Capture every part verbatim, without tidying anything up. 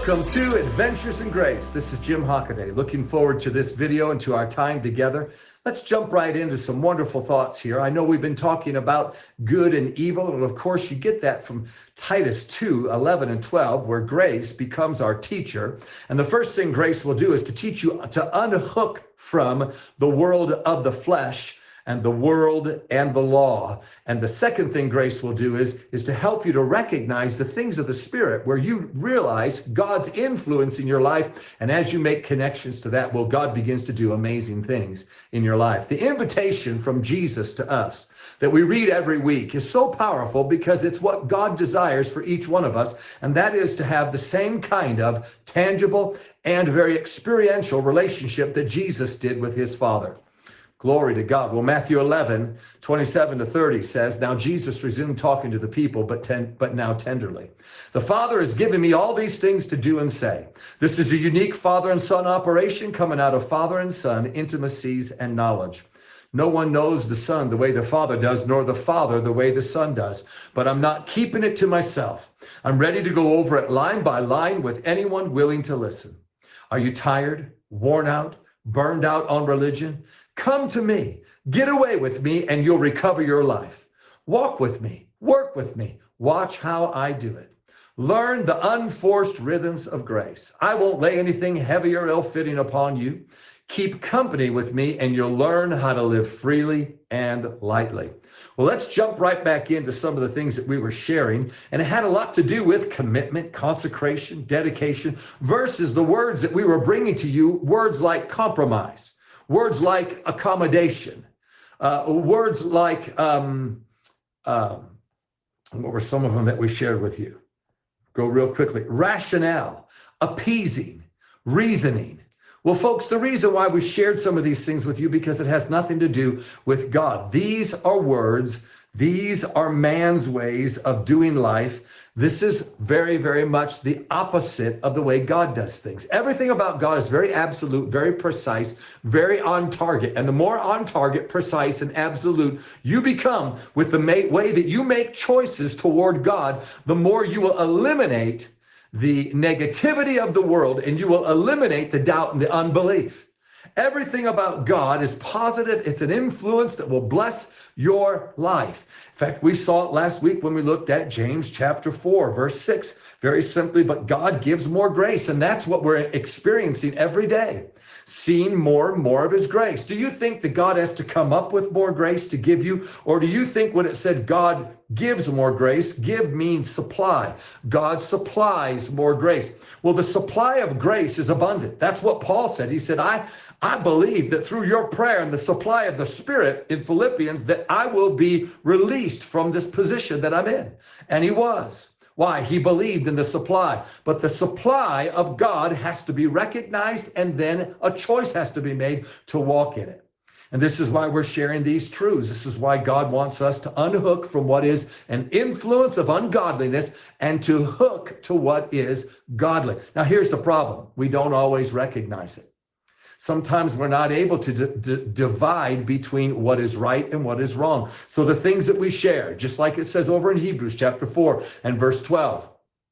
Welcome to Adventures in Grace. This is Jim Hockaday. Looking forward to this video and to our time together. Let's jump right into some wonderful thoughts here. I know we've been talking about good and evil, and of course you get that from Titus two, eleven and twelve, where grace becomes our teacher. And the first thing grace will do is to teach you to unhook from the world of the flesh and the world and the law. And the second thing grace will do is, is to help you to recognize the things of the Spirit, where you realize God's influence in your life. And as you make connections to that, well, God begins to do amazing things in your life. The invitation from Jesus to us that we read every week is so powerful because it's what God desires for each one of us. And that is to have the same kind of tangible and very experiential relationship that Jesus did with his Father. Glory to God. Well, Matthew eleven, twenty-seven to thirty says, now Jesus resumed talking to the people, but ten, but now tenderly. The Father has given me all these things to do and say. This is a unique father and son operation coming out of father and son intimacies and knowledge. No one knows the Son the way the Father does, nor the Father the way the Son does. But I'm not keeping it to myself. I'm ready to go over it line by line with anyone willing to listen. Are you tired, worn out, burned out on religion? Come to me, get away with me, and you'll recover your life. Walk with me, work with me, watch how I do it. Learn the unforced rhythms of grace. I won't lay anything heavy or ill-fitting upon you. Keep company with me, and you'll learn how to live freely and lightly. Well, let's jump right back into some of the things that we were sharing, and it had a lot to do with commitment, consecration, dedication, versus the words that we were bringing to you, words like compromise. Words like accommodation, uh, words like, um, um, what were some of them that we shared with you? Go real quickly. Rationale, appeasing, reasoning. Well, folks, the reason why we shared some of these things with you, because it has nothing to do with God. These are words. These are man's ways of doing life. This is very, very much the opposite of the way God does things. Everything about God is very absolute, very precise, very on target. And the more on target, precise, and absolute you become with the way that you make choices toward God, the more you will eliminate the negativity of the world, and you will eliminate the doubt and the unbelief. Everything about God is positive. It's an influence that will bless your life. In fact, we saw it last week when we looked at James chapter four, verse six, very simply, but God gives more grace. And that's what we're experiencing every day, seeing more and more of his grace. Do you think that God has to come up with more grace to give you? Or do you think when it said God gives more grace, give means supply. God supplies more grace. Well, the supply of grace is abundant. That's what Paul said. He said, I, I believe that through your prayer and the supply of the Spirit in Philippians, that I will be released from this position that I'm in. And he was. Why? He believed in the supply. But the supply of God has to be recognized, and then a choice has to be made to walk in it. And this is why we're sharing these truths. This is why God wants us to unhook from what is an influence of ungodliness and to hook to what is godly. Now, here's the problem. We don't always recognize it. Sometimes we're not able to d- d- divide between what is right and what is wrong. So the things that we share, just like it says over in Hebrews chapter four and verse twelve,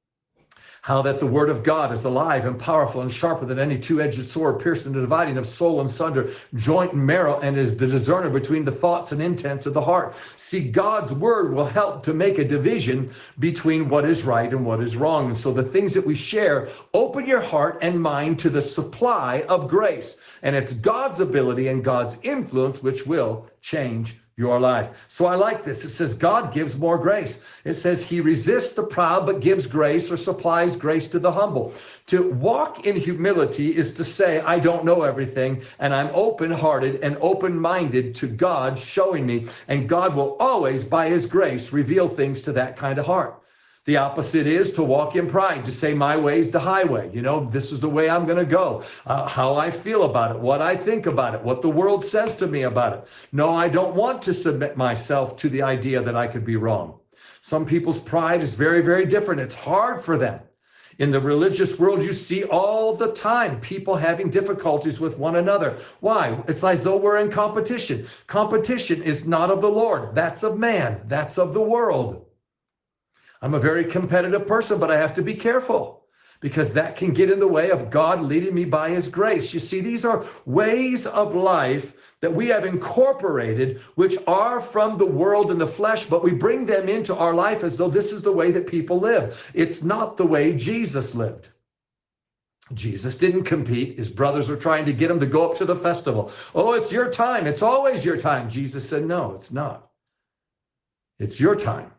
how that the word of God is alive and powerful and sharper than any two-edged sword, piercing the dividing of soul and sunder, joint and marrow, and is the discerner between the thoughts and intents of the heart. See, God's word will help to make a division between what is right and what is wrong. And so the things that we share, open your heart and mind to the supply of grace. And it's God's ability and God's influence which will change your life. So I like this. It says God gives more grace. It says he resists the proud, but gives grace or supplies grace to the humble. To walk in humility is to say, I don't know everything, and I'm open-hearted and open-minded to God showing me. And God will always, by his grace, reveal things to that kind of heart. The opposite is to walk in pride, to say my way is the highway. You know, this is the way I'm going to go, uh, how I feel about it, what I think about it, what the world says to me about it. No, I don't want to submit myself to the idea that I could be wrong. Some people's pride is very, very different. It's hard for them. In the religious world, you see all the time people having difficulties with one another. Why? It's as though we're in competition. Competition is not of the Lord. That's of man. That's of the world. I'm a very competitive person, but I have to be careful because that can get in the way of God leading me by his grace. You see, these are ways of life that we have incorporated, which are from the world and the flesh, but we bring them into our life as though this is the way that people live. It's not the way Jesus lived. Jesus didn't compete. His brothers were trying to get him to go up to the festival. Oh, it's your time. It's always your time. Jesus said, no, it's not. It's your time.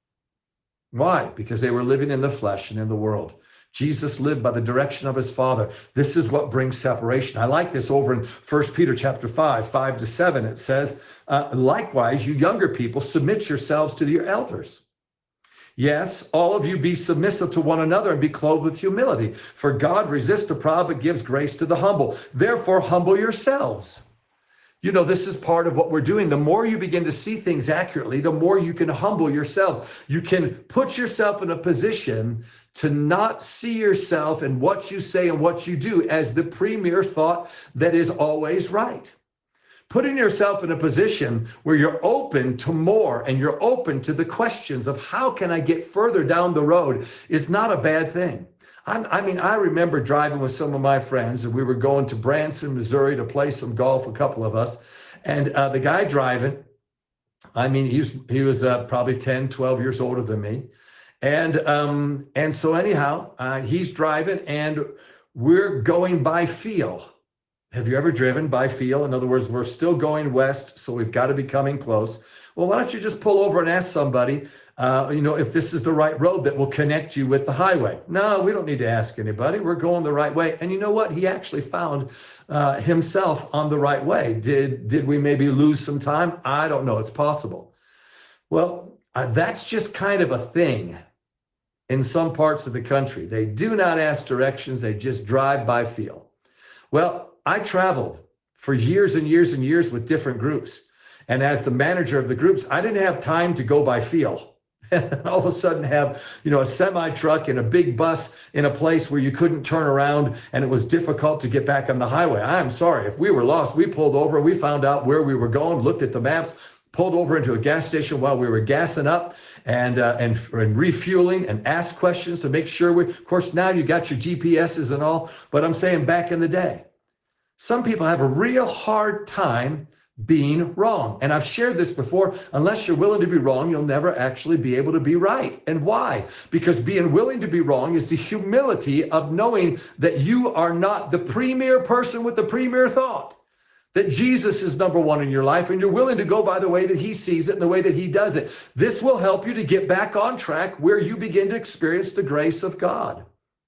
Why? Because they were living in the flesh and in the world. Jesus lived by the direction of his Father. This is what brings separation. I like this over in First Peter chapter five, five to seven. It says, uh, likewise, you younger people, submit yourselves to your elders. Yes, all of you be submissive to one another and be clothed with humility. For God resists the proud, but gives grace to the humble. Therefore, humble yourselves. You know, this is part of what we're doing. The more you begin to see things accurately, the more you can humble yourselves. You can put yourself in a position to not see yourself and what you say and what you do as the premier thought that is always right. Putting yourself in a position where you're open to more and you're open to the questions of how can I get further down the road is not a bad thing. I'm, I mean, I remember driving with some of my friends and we were going to Branson, Missouri to play some golf, a couple of us. And uh, the guy driving, I mean, he was, he was uh, probably ten, twelve years older than me. And, um, and so anyhow, uh, he's driving and we're going by feel. Have you ever driven by feel? In other words, we're still going west, so we've got to be coming close. Well, why don't you just pull over and ask somebody, uh, you know, if this is the right road that will connect you with the highway? No, we don't need to ask anybody. We're going the right way. And you know what? He actually found uh, himself on the right way. Did, did we maybe lose some time? I don't know. It's possible. Well, uh, that's just kind of a thing in some parts of the country. They do not ask directions. They just drive by feel. Well, I traveled for years and years and years with different groups. And as the manager of the groups, I didn't have time to go by feel. And then all of a sudden have, you know, a semi truck and a big bus in a place where you couldn't turn around and it was difficult to get back on the highway. I'm sorry, if we were lost, we pulled over, we found out where we were going, looked at the maps, pulled over into a gas station while we were gassing up and, uh, and, and refueling and asked questions to make sure we, of course, now you got your G P S's and all, but I'm saying back in the day, some people have a real hard time being wrong. And I've shared this before. Unless you're willing to be wrong, you'll never actually be able to be right. And why? Because being willing to be wrong is the humility of knowing that you are not the premier person with the premier thought, that Jesus is number one in your life, and you're willing to go by the way that he sees it and the way that he does it. This will help you to get back on track where you begin to experience the grace of God.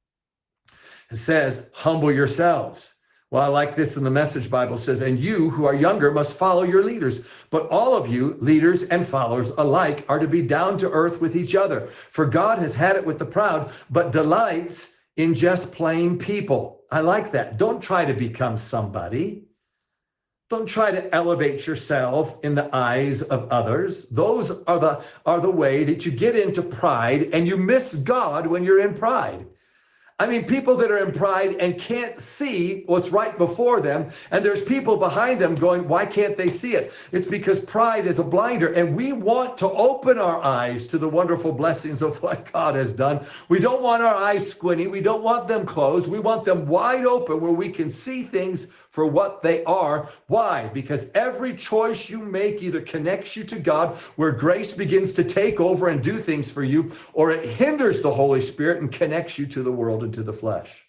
It says, humble yourselves. Well, I like this in the Message Bible. It says, and you who are younger must follow your leaders. But all of you, leaders and followers alike, are to be down to earth with each other. For God has had it with the proud, but delights in just plain people. I like that. Don't try to become somebody. Don't try to elevate yourself in the eyes of others. Those are the, are the way that you get into pride, and you miss God when you're in pride. I mean, people that are in pride and can't see what's right before them, and there's people behind them going, why can't they see it? It's because pride is a blinder, and we want to open our eyes to the wonderful blessings of what God has done. We don't want our eyes squinty. We don't want them closed. We want them wide open where we can see things for what they are. Why? Because every choice you make either connects you to God, where grace begins to take over and do things for you, or it hinders the Holy Spirit and connects you to the world and to the flesh.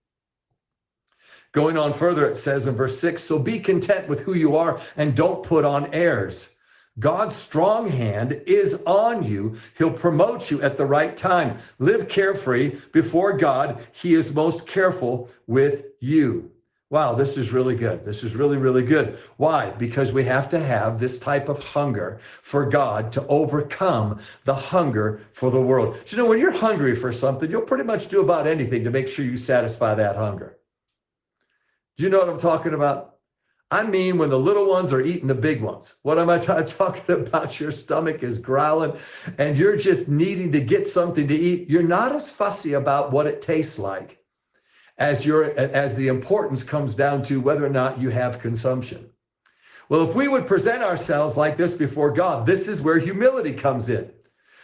Going on further, it says in verse six, so be content with who you are and don't put on airs. God's strong hand is on you. He'll promote you at the right time. Live carefree before God. He is most careful with you. Wow, this is really good. This is really, really good. Why? Because we have to have this type of hunger for God to overcome the hunger for the world. So, you know, when you're hungry for something, you'll pretty much do about anything to make sure you satisfy that hunger. Do you know what I'm talking about? I mean, when the little ones are eating the big ones. What am I t- talking about? Your stomach is growling and you're just needing to get something to eat. You're not as fussy about what it tastes like as your as the importance comes down to whether or not you have consumption. Well, if we would present ourselves like this before God, this is where humility comes in.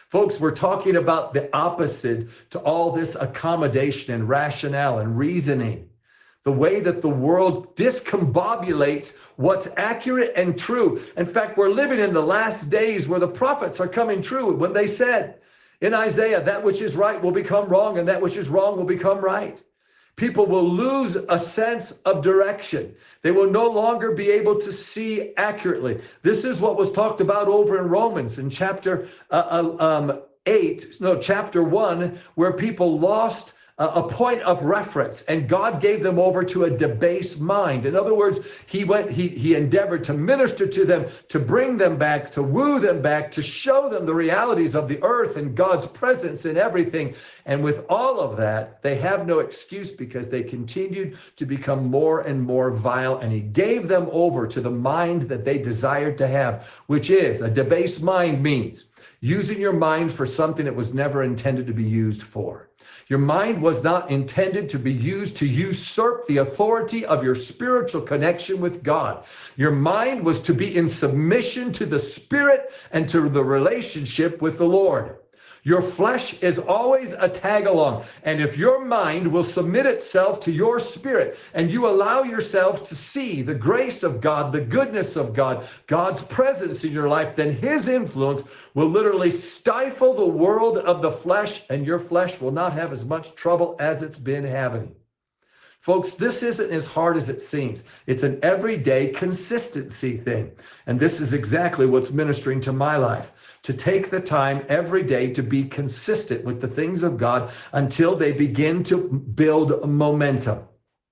Folks, we're talking about the opposite to all this accommodation and rationale and reasoning. The way that the world discombobulates what's accurate and true. In fact, we're living in the last days where the prophets are coming true when they said in Isaiah, that which is right will become wrong and that which is wrong will become right. People will lose a sense of direction. They will no longer be able to see accurately. This is what was talked about over in Romans in chapter uh, um, eight, no, chapter one, where people lost a point of reference, and God gave them over to a debased mind. In other words, he went, he, he endeavored to minister to them, to bring them back, to woo them back, to show them the realities of the earth and God's presence in everything. And with all of that, they have no excuse because they continued to become more and more vile. And he gave them over to the mind that they desired to have, which is a debased mind means using your mind for something it was never intended to be used for. Your mind was not intended to be used to usurp the authority of your spiritual connection with God. Your mind was to be in submission to the Spirit and to the relationship with the Lord. Your flesh is always a tag along. And if your mind will submit itself to your spirit and you allow yourself to see the grace of God, the goodness of God, God's presence in your life, then his influence will literally stifle the world of the flesh, and your flesh will not have as much trouble as it's been having. Folks, this isn't as hard as it seems. It's an everyday consistency thing. And this is exactly what's ministering to my life. To take the time every day to be consistent with the things of God until they begin to build momentum.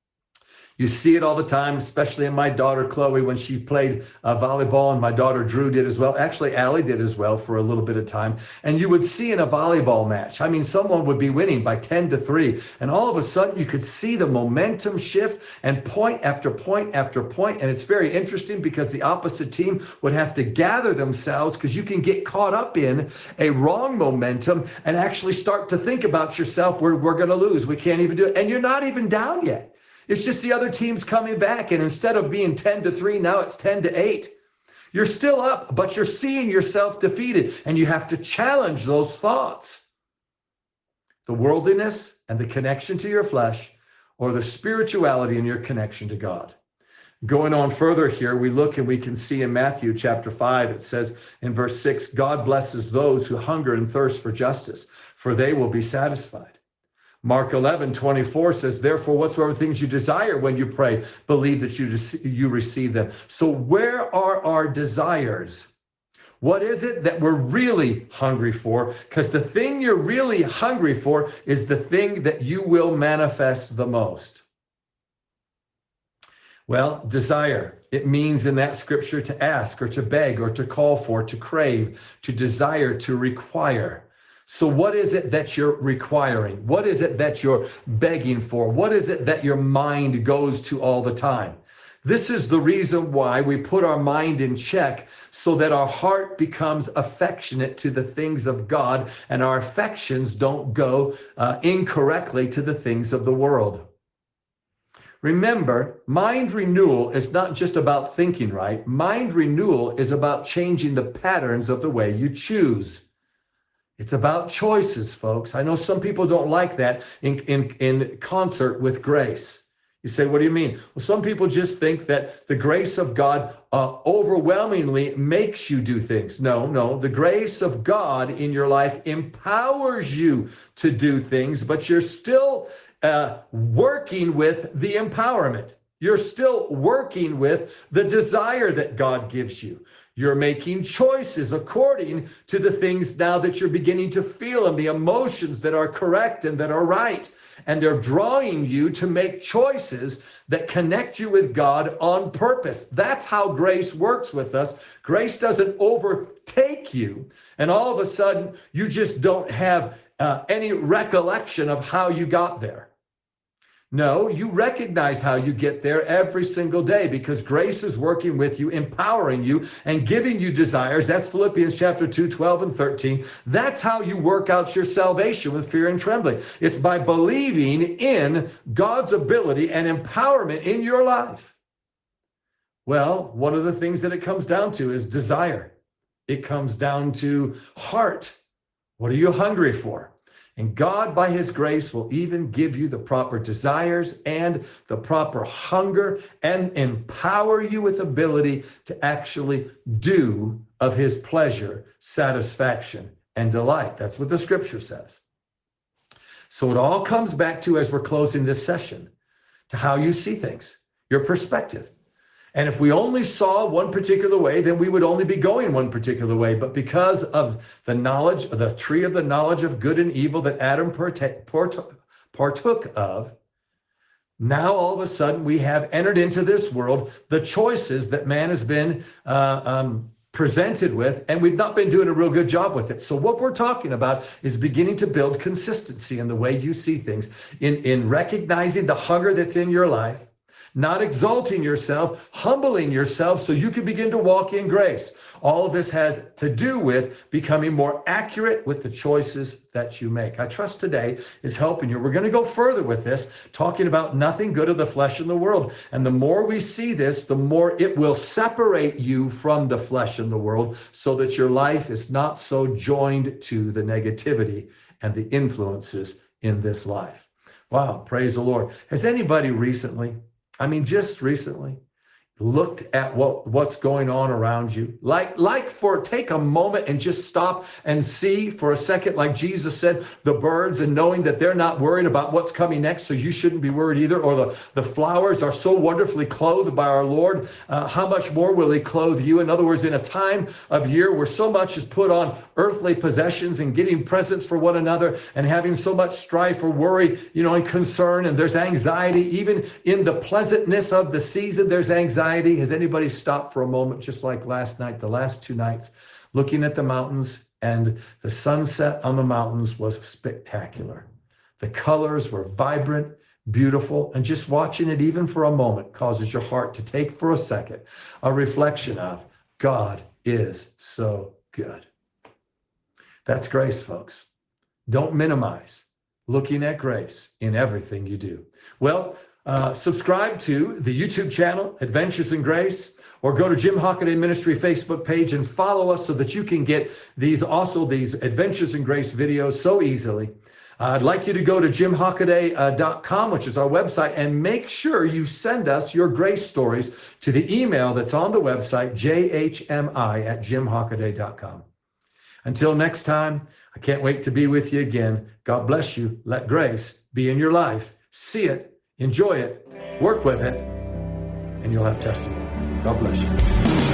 You see it all the time, especially in my daughter, Chloe, when she played uh, volleyball, and my daughter, Drew, did as well. Actually, Allie did as well for a little bit of time. And you would see in a volleyball match, I mean, someone would be winning by ten to three, and all of a sudden you could see the momentum shift and point after point after point. And it's very interesting because the opposite team would have to gather themselves, because you can get caught up in a wrong momentum and actually start to think about yourself, we're, we're going to lose. We can't even do it. And you're not even down yet. It's just the other team's coming back, and instead of being ten to three, now it's ten to eight. You're still up, but you're seeing yourself defeated, and you have to challenge those thoughts. The worldliness and the connection to your flesh, or the spirituality and your connection to God. Going on further here, we look and we can see in Matthew chapter five, it says in verse six, God blesses those who hunger and thirst for justice, for they will be satisfied. Mark eleven twenty-four says, therefore, whatsoever things you desire when you pray, believe that you, you receive them. So where are our desires? What is it that we're really hungry for? Because the thing you're really hungry for is the thing that you will manifest the most. Well, desire, it means in that scripture to ask or to beg or to call for, to crave, to desire, to require. So what is it that you're requiring? What is it that you're begging for? What is it that your mind goes to all the time? This is the reason why we put our mind in check, so that our heart becomes affectionate to the things of God and our affections don't go uh, incorrectly to the things of the world. Remember, mind renewal is not just about thinking right. Mind renewal is about changing the patterns of the way you choose. It's about choices, folks. I know some people don't like that in, in, in concert with grace. You say, what do you mean? Well, some people just think that the grace of God uh, overwhelmingly makes you do things. No, no. The grace of God in your life empowers you to do things, but you're still uh, working with the empowerment. You're still working with the desire that God gives you. You're making choices according to the things now that you're beginning to feel and the emotions that are correct and that are right. And they're drawing you to make choices that connect you with God on purpose. That's how grace works with us. Grace doesn't overtake you, and all of a sudden you just don't have uh, any recollection of how you got there. No, you recognize how you get there every single day, because grace is working with you, empowering you, and giving you desires. That's Philippians chapter two, twelve and thirteen. That's how you work out your salvation with fear and trembling. It's by believing in God's ability and empowerment in your life. Well, one of the things that it comes down to is desire. It comes down to heart. What are you hungry for? And God, by his grace, will even give you the proper desires and the proper hunger and empower you with ability to actually do of his pleasure, satisfaction, and delight. That's what the scripture says. So it all comes back to, as we're closing this session, to how you see things, your perspective. And if we only saw one particular way, then we would only be going one particular way. But because of the knowledge, the tree of the knowledge of good and evil that Adam partook of, now all of a sudden we have entered into this world the choices that man has been uh, um, presented with, and we've not been doing a real good job with it. So what we're talking about is beginning to build consistency in the way you see things, in, in recognizing the hunger that's in your life, not exalting yourself, humbling yourself so you can begin to walk in grace. All of this has to do with becoming more accurate with the choices that you make. I trust today is helping you. We're going to go further with this, talking about nothing good of the flesh in the world. And the more we see this, the more it will separate you from the flesh in the world so that your life is not so joined to the negativity and the influences in this life. Wow, praise the Lord. Has anybody recently, I mean, just recently, looked at what, what's going on around you? Like, like for take a moment and just stop and see for a second, like Jesus said, the birds, and knowing that they're not worried about what's coming next, so you shouldn't be worried either. Or the, the flowers are so wonderfully clothed by our Lord. Uh, how much more will he clothe you? In other words, in a time of year where so much is put on earthly possessions and getting presents for one another and having so much strife or worry, you know, and concern, and there's anxiety, even in the pleasantness of the season, there's anxiety. Has anybody stopped for a moment, just like last night, the last two nights, looking at the mountains, and the sunset on the mountains was spectacular. The colors were vibrant, beautiful, and just watching it even for a moment causes your heart to take for a second a reflection of God is so good. That's grace, folks. Don't minimize looking at grace in everything you do. Well, Uh, subscribe to the YouTube channel, Adventures in Grace, or go to Jim Hockaday Ministry Facebook page and follow us so that you can get these, also these Adventures in Grace videos so easily. Uh, I'd like you to go to jim hockaday dot com, which is our website, and make sure you send us your grace stories to the email that's on the website, j h m i at jim hockaday dot com. Until next time, I can't wait to be with you again. God bless you. Let grace be in your life. See it. Enjoy it, work with it, and you'll have testimony. God bless you.